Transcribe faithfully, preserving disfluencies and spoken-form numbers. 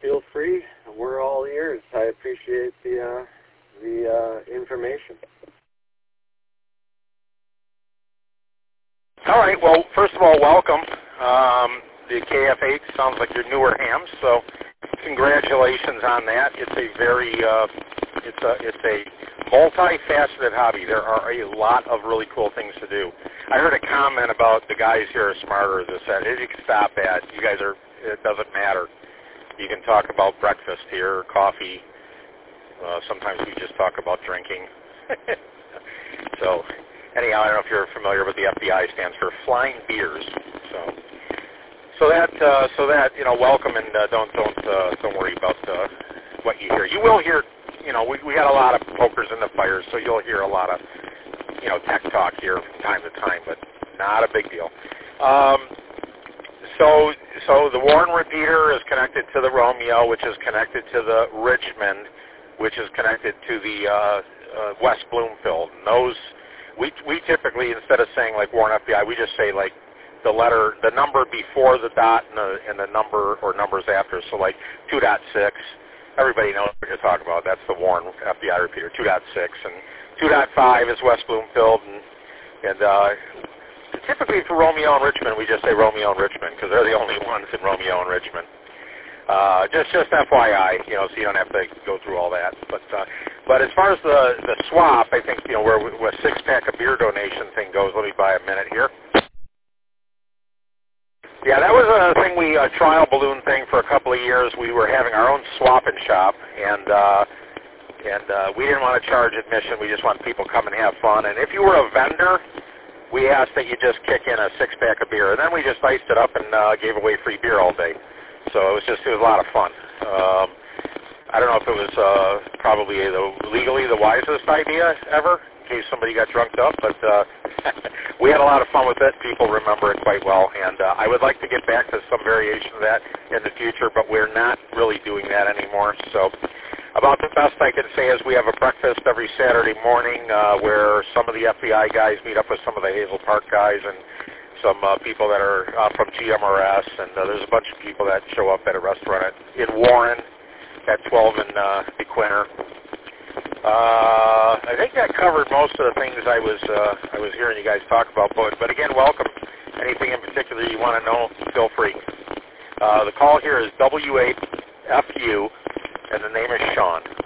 feel free. We're all ears. I appreciate the uh, the uh, information. All right. Well, first of all, welcome. Um, the K F eight sounds like your newer hams, so congratulations on that. It's a very uh, it's a it's a multifaceted hobby. There are a lot of really cool things to do. I heard a comment about the guys here are smarter. As I said, you can stop at. You guys are. It doesn't matter. You can talk about breakfast here, or coffee. Uh, sometimes we just talk about drinking. So, anyhow, I don't know if you're familiar with the F B I stands for Flying Beers. So, so that, uh, so that you know, welcome and uh, don't don't uh, don't worry about uh, what you hear. You will hear, you know, we we got a lot of pokers in the fires, so you'll hear a lot of, you know, tech talk here from time to time, but not a big deal. Um, so, so the Warren repeater is connected to the Romeo, which is connected to the Richmond, which is connected to the uh, uh, West Bloomfield. And those, we we typically, instead of saying like Warren F B I, we just say like the letter, the number before the dot and the, and the number or numbers after. So like two point six, everybody knows what you're talking about. That's the Warren F B I repeater, two point six. And two point five is West Bloomfield. And, and uh, typically for Romeo and Richmond, we just say Romeo and Richmond because they're the only ones in Romeo and Richmond. Uh, just, just F Y I, you know, so you don't have to go through all that. But, uh, but as far as the the swap, I think, you know, where where six pack of beer donation thing goes. Let me buy a minute here. Yeah, that was a thing we a trial balloon thing for a couple of years. We were having our own swap and shop, and uh, and uh, we didn't want to charge admission. We just want people to come and have fun. And if you were a vendor, we asked that you just kick in a six pack of beer, and then we just iced it up and uh, gave away free beer all day. So it was just, it was a lot of fun. Um, I don't know if it was uh, probably the, legally the wisest idea ever, in case somebody got drunked up, but uh, we had a lot of fun with it. People remember it quite well, and uh, I would like to get back to some variation of that in the future, but we're not really doing that anymore. So about the best I can say is we have a breakfast every Saturday morning uh, where some of the F B I guys meet up with some of the Hazel Park guys and some uh, people that are uh, from G M R S, and uh, there's a bunch of people that show up at a restaurant in Warren at twelve and uh, DeQuinter. Uh, I think that covered most of the things I was uh, I was hearing you guys talk about. But, but again, welcome. Anything in particular you want to know, feel free. Uh, the call here is W eight F U, and the name is Sean.